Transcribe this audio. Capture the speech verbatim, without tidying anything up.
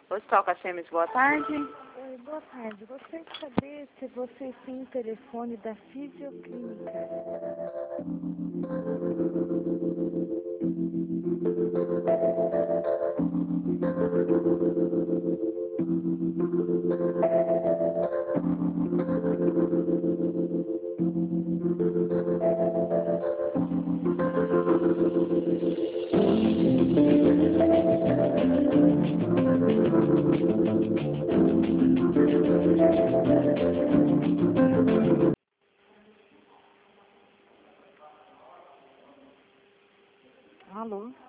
Hospital Cachemes, boa tarde. Oi, boa tarde. Gostaria de saber se vocês têm o telefone da Fisioclínica. Alô?